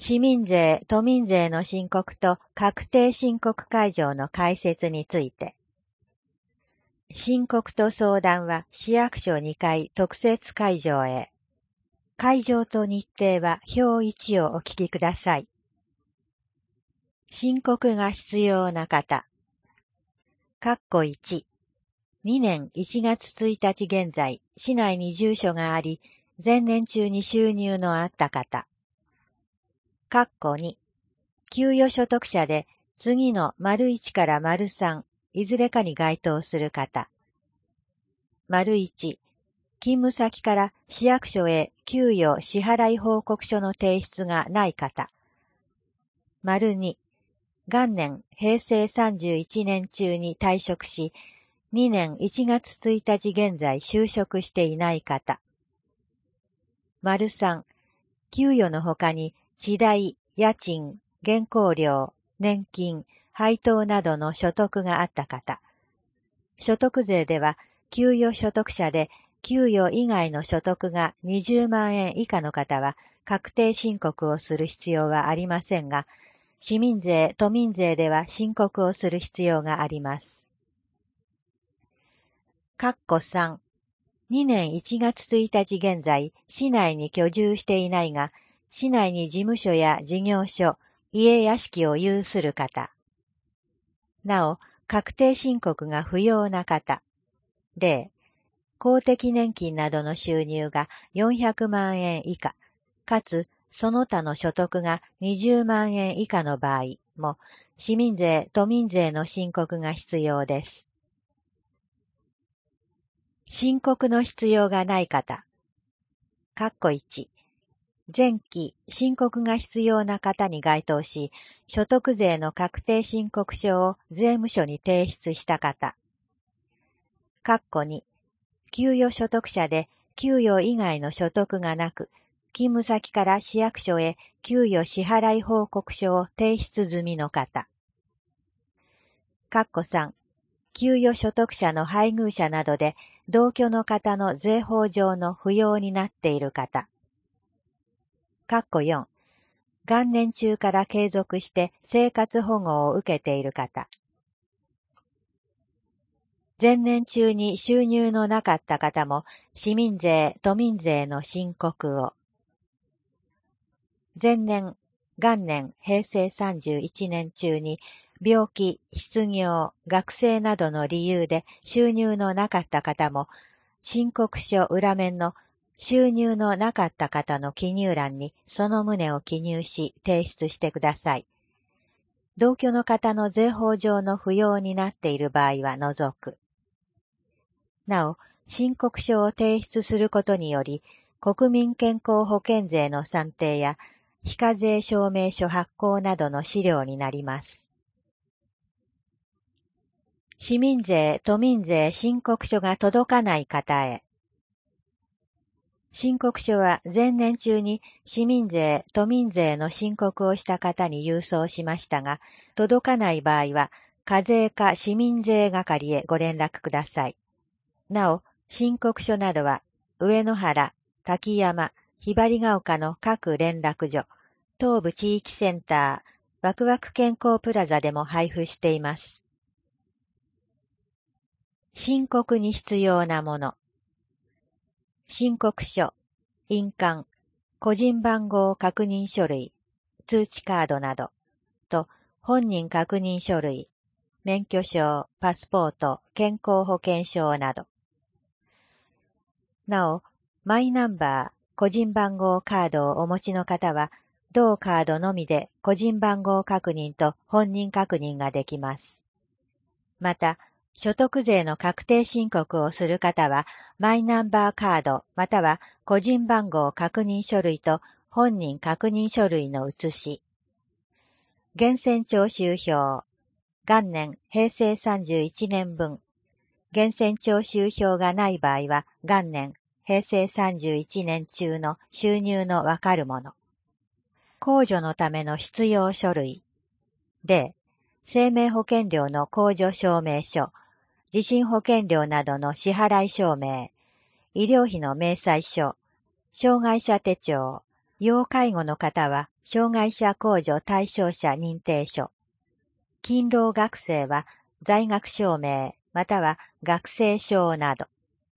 市民税・都民税の申告と確定申告会場の開設について。申告と相談は市役所2階特設会場へ。会場と日程は表1をお聞きください。申告が必要な方。1、2年1月1日現在、市内に住所があり、前年中に収入のあった方。2、給与所得者で次の1から3、いずれかに該当する方。1、勤務先から市役所へ給与支払い報告書の提出がない方。2、元年平成31年中に退職し、2年1月1日現在就職していない方。3、給与の他に地代、家賃、原稿料、年金、配当などの所得があった方。所得税では、給与所得者で給与以外の所得が20万円以下の方は確定申告をする必要はありませんが、市民税・都民税では申告をする必要があります。3、2年1月1日現在、市内に居住していないが、市内に事務所や事業所、家屋敷を有する方。なお、確定申告が不要な方。例、公的年金などの収入が400万円以下、かつその他の所得が20万円以下の場合も、市民税・都民税の申告が必要です。申告の必要がない方。1、前期申告が必要な方に該当し、所得税の確定申告書を税務署に提出した方。2、給与所得者で給与以外の所得がなく、勤務先から市役所へ給与支払い報告書を提出済みの方。3、給与所得者の配偶者などで同居の方の税法上の不要になっている方。4、元年中から継続して生活保護を受けている方。前年中に収入のなかった方も市民税・都民税の申告を。前年、元年平成31年中に病気、失業、学生などの理由で収入のなかった方も申告書裏面の収入のなかった方の記入欄にその旨を記入し提出してください。同居の方の税法上の不要になっている場合は除く。なお、申告書を提出することにより、国民健康保険税の算定や非課税証明書発行などの資料になります。市民税・都民税申告書が届かない方へ。申告書は前年中に市民税・都民税の申告をした方に郵送しましたが、届かない場合は、課税課市民税係へご連絡ください。なお、申告書などは、上野原、滝山、ひばりが丘の各連絡所、東部地域センター、ワクワク健康プラザでも配布しています。申告に必要なもの。申告書、印鑑、個人番号確認書類、通知カードなど、と本人確認書類、免許証、パスポート、健康保険証など。なお、マイナンバー、個人番号カードをお持ちの方は、同カードのみで個人番号確認と本人確認ができます。また、所得税の確定申告をする方は、マイナンバーカードまたは個人番号確認書類と本人確認書類の写し。源泉徴収票、元年平成31年分。源泉徴収票がない場合は、元年平成31年中の収入のわかるもの。控除のための必要書類。例、生命保険料の控除証明書、地震保険料などの支払い証明、医療費の明細書、障害者手帳、要介護の方は障害者控除対象者認定書。勤労学生は在学証明または学生証など。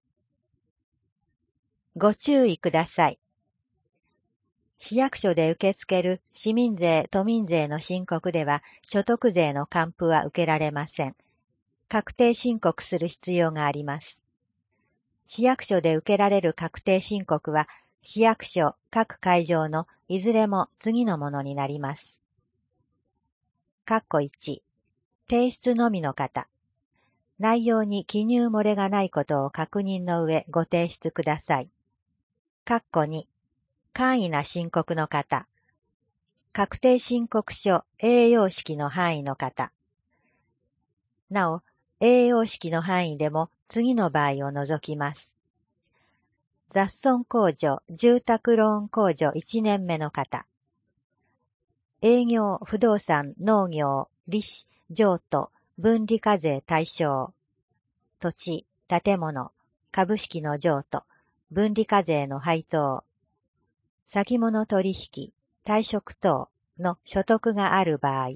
ご注意ください。市役所で受け付ける市民税・都民税の申告では所得税の還付は受けられません。確定申告する必要があります。市役所で受けられる確定申告は市役所各会場のいずれも次のものになります。1、提出のみの方。内容に記入漏れがないことを確認の上ご提出ください。2、簡易な申告の方。確定申告書 A 様式の範囲の方。なお、A 様式の範囲でも次の場合を除きます。雑損控除、住宅ローン控除1年目の方。営業、不動産、農業、利子、譲渡、分離課税対象。土地、建物、株式の譲渡、分離課税の配当。先物取引、退職等の所得がある場合。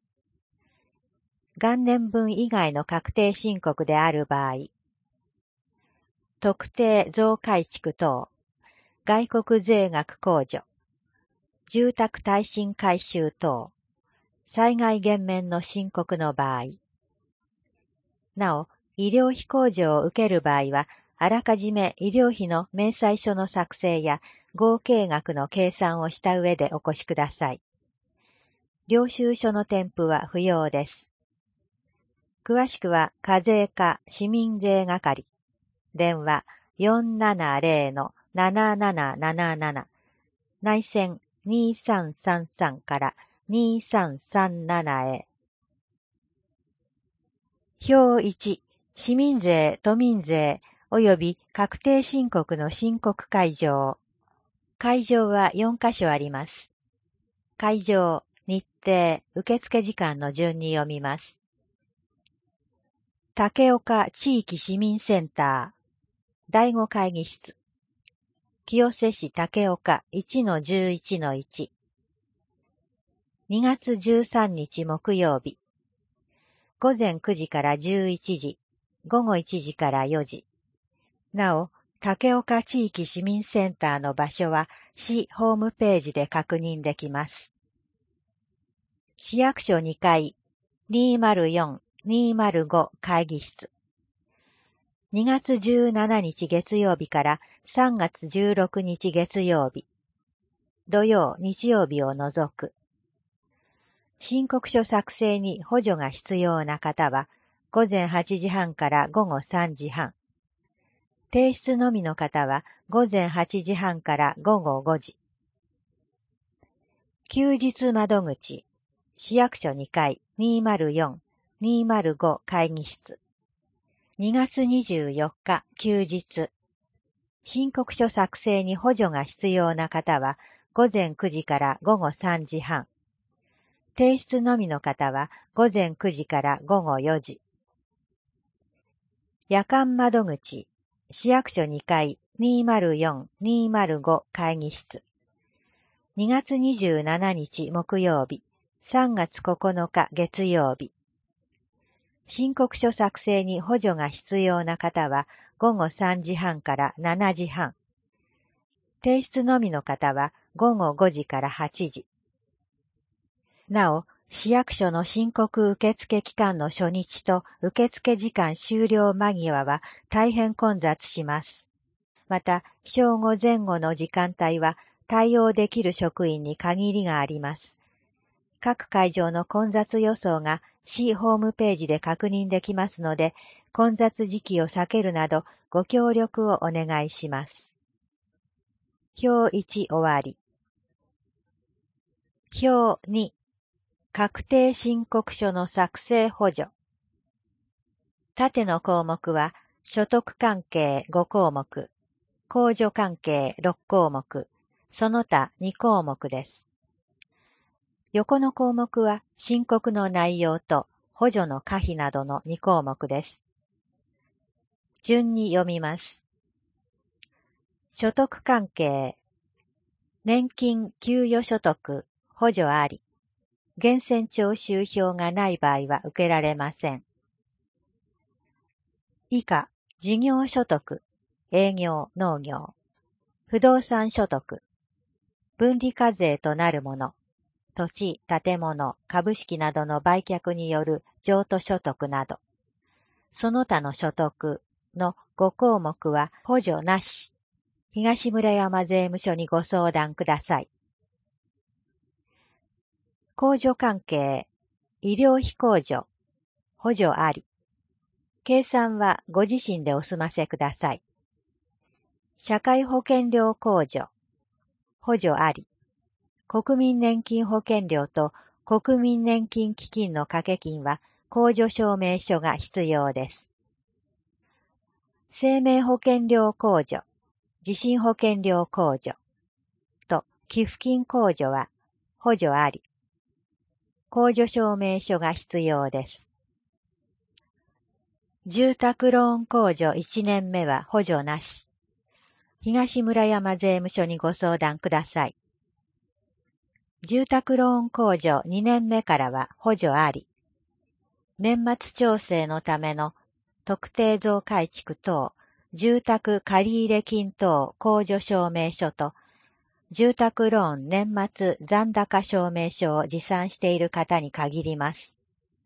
元年分以外の確定申告である場合。特定増改築等、外国税額控除、住宅耐震改修等、災害減免の申告の場合。なお、医療費控除を受ける場合は、あらかじめ医療費の明細書の作成や合計額の計算をした上でお越しください。領収書の添付は不要です。詳しくは課税課市民税係。電話 470-7777 内線2333から2337へ。表1、市民税・都民税及び確定申告の申告会場。会場は4カ所あります。会場、日程、受付時間の順に読みます。竹岡地域市民センター。第5会議室。清瀬市竹岡 1-11-1。2月13日木曜日。午前9時から11時、午後1時から4時。なお、竹岡地域市民センターの場所は市ホームページで確認できます。市役所2階 204-205 会議室。2月17日月曜日から3月16日月曜日。土曜、日曜日を除く。申告書作成に補助が必要な方は、午前8時半から午後3時半。提出のみの方は、午前8時半から午後5時。休日窓口。市役所2階 204-205 会議室。2月24日休日。申告書作成に補助が必要な方は、午前9時から午後3時半。提出のみの方は、午前9時から午後4時。夜間窓口。市役所2階 204-205 会議室。2月27日木曜日、3月9日月曜日。申告書作成に補助が必要な方は午後3時半から7時半。提出のみの方は午後5時から8時。なお、市役所の申告受付期間の初日と受付時間終了間際は大変混雑します。また、正午前後の時間帯は対応できる職員に限りがあります。各会場の混雑予想が市ホームページで確認できますので、混雑時期を避けるなどご協力をお願いします。表1終わり。表2、確定申告書の作成補助。縦の項目は、所得関係5項目、控除関係6項目、その他2項目です。横の項目は申告の内容と補助の可否などの2項目です。順に読みます。所得関係。年金給与所得補助あり。源泉徴収票がない場合は受けられません。以下、事業所得、営業、農業、不動産所得、分離課税となるもの、土地、建物、株式などの売却による譲渡所得など、その他の所得の5項目は補助なし。東村山税務署にご相談ください。控除関係、医療費控除、補助あり。計算はご自身でお済ませください。社会保険料控除、補助あり。国民年金保険料と国民年金基金の掛け金は控除証明書が必要です。生命保険料控除、地震保険料控除と寄付金控除は補助あり。控除証明書が必要です。住宅ローン控除1年目は補助なし。東村山税務署にご相談ください。住宅ローン控除2年目からは補助あり。年末調整のための特定増改築等、住宅借入金等控除証明書と、住宅ローン年末残高証明書を持参している方に限ります。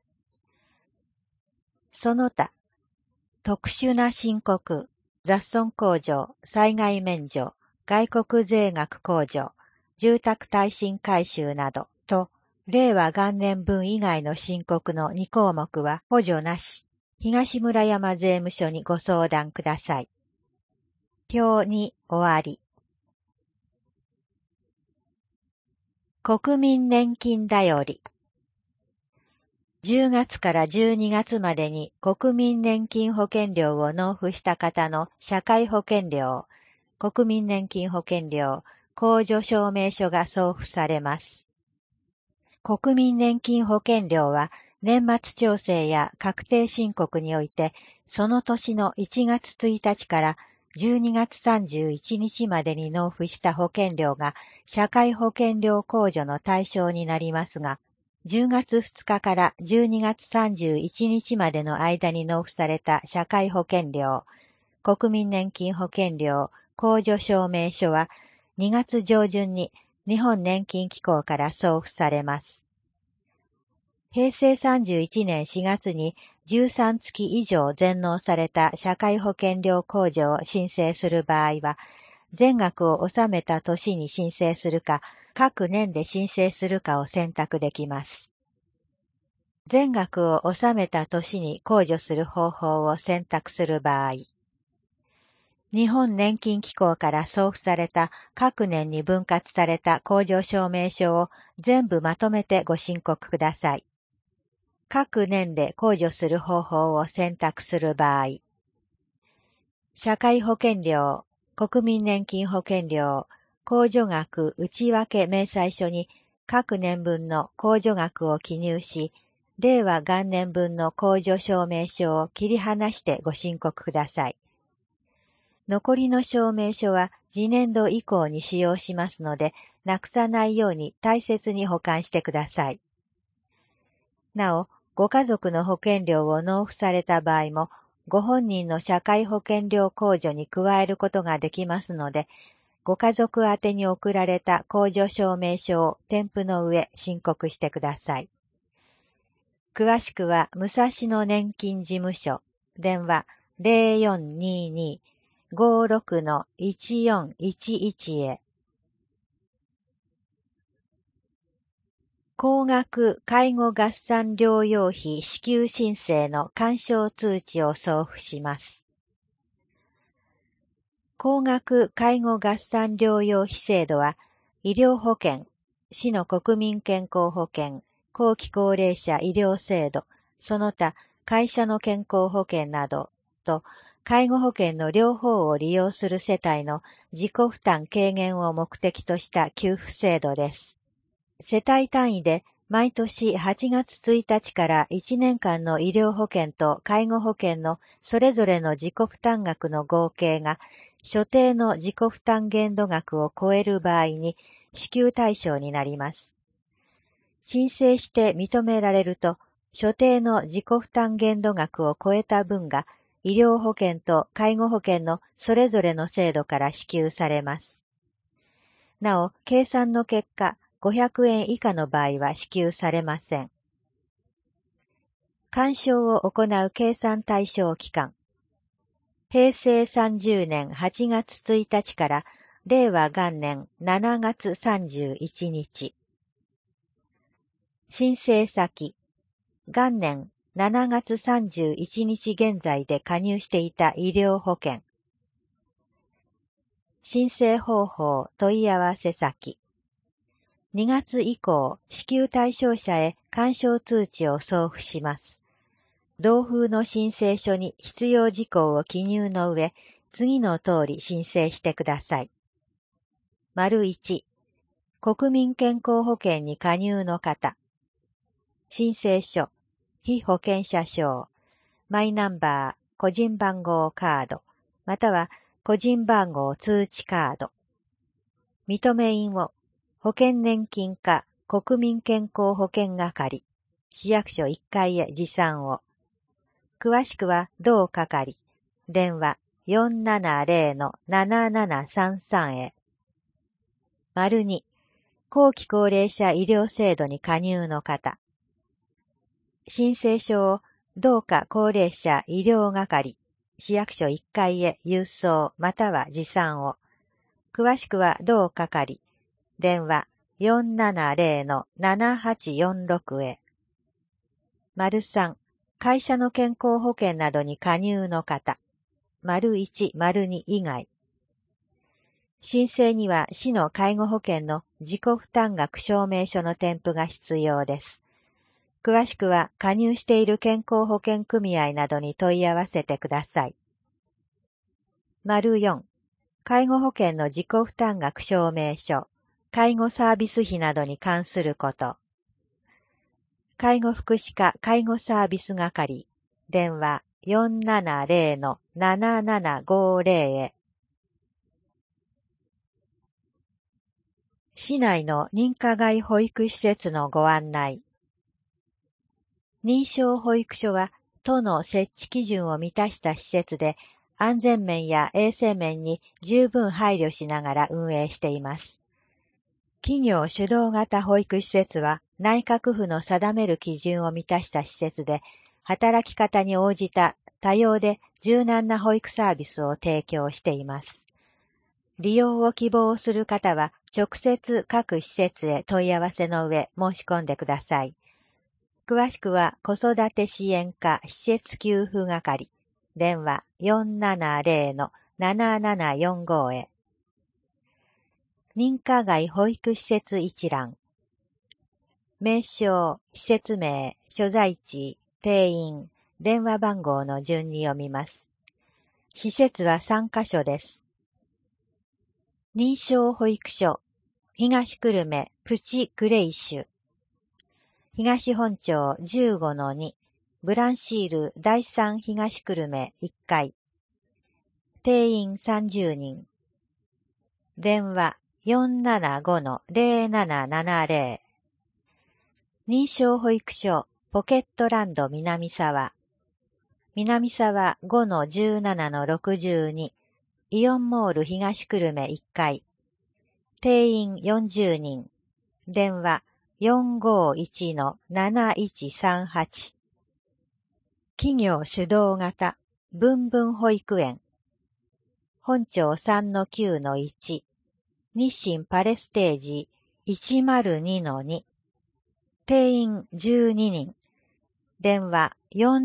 その他、特殊な申告、雑損控除、災害免除、外国税額控除、住宅耐震改修などと、令和元年分以外の申告の2項目は補助なし。東村山税務署にご相談ください。表2終わり。国民年金だより。10月から12月までに国民年金保険料を納付した方の社会保険料、国民年金保険料、控除証明書が送付されます。国民年金保険料は年末調整や確定申告において、その年の1月1日から12月31日までに納付した保険料が社会保険料控除の対象になりますが、10月2日から12月31日までの間に納付された社会保険料、国民年金保険料、控除証明書は2月上旬に日本年金機構から送付されます。平成31年4月に13月以上全納された社会保険料控除を申請する場合は、全額を納めた年に申請するか、各年で申請するかを選択できます。全額を納めた年に控除する方法を選択する場合、日本年金機構から送付された各年に分割された控除証明書を全部まとめてご申告ください。各年で控除する方法を選択する場合、社会保険料、国民年金保険料、控除額内訳明細書に各年分の控除額を記入し、令和元年分の控除証明書を切り離してご申告ください。残りの証明書は次年度以降に使用しますので、なくさないように大切に保管してください。なお、ご家族の保険料を納付された場合も、ご本人の社会保険料控除に加えることができますので、ご家族宛てに送られた控除証明書を添付の上申告してください。詳しくは、武蔵野年金事務所、電話 0422-56-1411 へ。高額介護合算療養費支給申請の勧奨通知を送付します。高額介護合算療養費制度は、医療保険、市の国民健康保険、後期高齢者医療制度、その他会社の健康保険などと、介護保険の両方を利用する世帯の自己負担軽減を目的とした給付制度です。世帯単位で毎年8月1日から1年間の医療保険と介護保険のそれぞれの自己負担額の合計が所定の自己負担限度額を超える場合に支給対象になります。 申請して認められると、所定の自己負担限度額を超えた分が、医療保険と介護保険のそれぞれの制度から支給されます。なお、計算の結果、500円以下の場合は支給されません。鑑賞を行う計算対象期間。平成30年8月1日から令和元年7月31日。申請先。元年7月31日現在で加入していた医療保険。申請方法問い合わせ先。2月以降、支給対象者へ勧奨通知を送付します。同封の申請書に必要事項を記入の上、次の通り申請してください。1、国民健康保険に加入の方。申請書、被保険者証、マイナンバー、個人番号カード、または個人番号通知カード。認め印を、保険年金課国民健康保険係、市役所1階へ持参を。詳しくは同係、電話 470-7733 へ。2、後期高齢者医療制度に加入の方。申請書を同課高齢者医療係、市役所1階へ郵送または持参を。詳しくは同係、電話 470-7846 へ。3、会社の健康保険などに加入の方。1、2以外。申請には市の介護保険の自己負担額証明書の添付が必要です。詳しくは加入している健康保険組合などに問い合わせてください。4、介護保険の自己負担額証明書、介護サービス費などに関すること。介護福祉課介護サービス係、電話 470-7750 へ。市内の認可外保育施設のご案内。認証保育所は都の設置基準を満たした施設で、安全面や衛生面に十分配慮しながら運営しています。企業主導型保育施設は内閣府の定める基準を満たした施設で、働き方に応じた多様で柔軟な保育サービスを提供しています。利用を希望する方は直接各施設へ問い合わせの上申し込んでください。詳しくは子育て支援課施設給付係、電話 470-7745 へ。認可外保育施設一覧。名称、施設名、所在地、定員、電話番号の順に読みます。施設は3カ所です。認証保育所、東久留米プチクレイシュ。東本町 15-2、ブランシール第3東久留米1階。定員30人。電話 475-0770。認証保育所ポケットランド南沢。南沢 5-17-62。イオンモール東久留米1階。定員40人。電話 451-7138。企業主導型ぶんぶん保育園。本町 3-9-1。日清パレステージ 102-2。定員12人。電話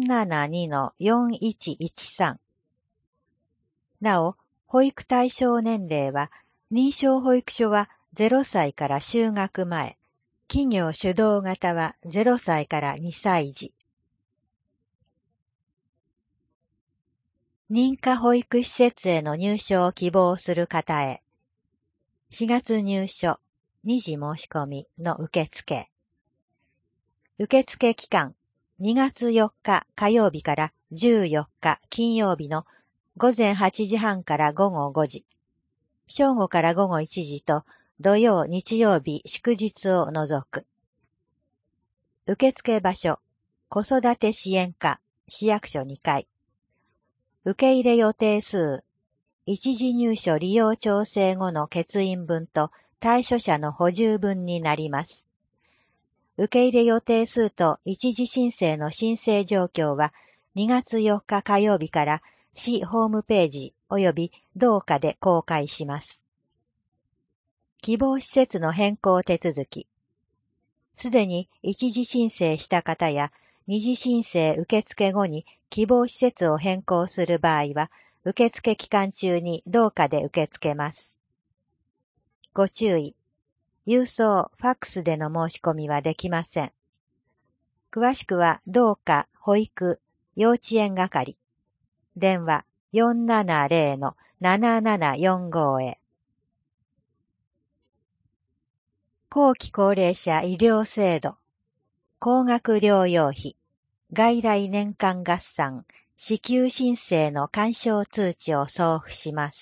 472-4113。なお、保育対象年齢は、認証保育所は0歳から就学前、企業主導型は0歳から2歳児。認可保育施設への入所を希望する方へ。4月入所、2次申し込みの受付。受付期間、2月4日火曜日から14日金曜日の午前8時半から午後5時、正午から午後1時と土曜日曜日祝日を除く。 受付場所、子育て支援課、市役所2階。受け入れ予定数、一時入所利用調整後の欠員分と対処者の補充分になります。受け入れ予定数と一時申請の申請状況は2月4日火曜日から市ホームページ及び同課で公開します。希望施設の変更手続き。すでに一時申請した方や二次申請受付後に希望施設を変更する場合は、受付期間中に同課で受け付けます。ご注意。郵送、ファックスでの申し込みはできません。詳しくは同課保育、幼稚園係。電話 470-7745 へ。後期高齢者医療制度、高額療養費、外来年間合算、支給申請の勧奨通知を送付します。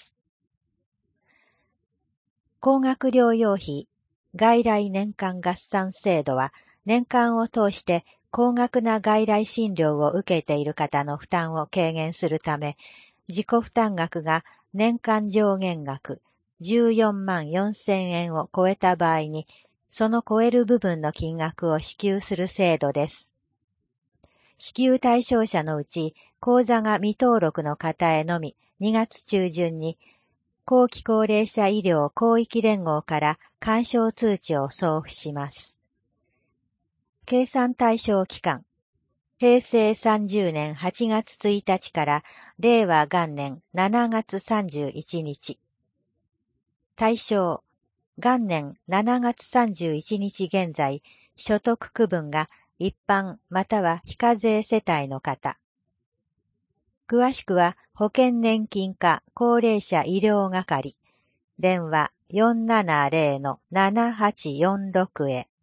高額療養費、外来年間合算制度は、年間を通して高額な外来診療を受けている方の負担を軽減するため、自己負担額が年間上限額14万4000円を超えた場合に、その超える部分の金額を支給する制度です。支給対象者のうち、口座が未登録の方へのみ2月中旬に、後期高齢者医療広域連合から勧奨通知を送付します。計算対象期間、平成30年8月1日から令和元年7月31日。対象、元年7月31日現在、所得区分が一般または非課税世帯の方。詳しくは保険年金課高齢者医療係、電話 470-7846 へ。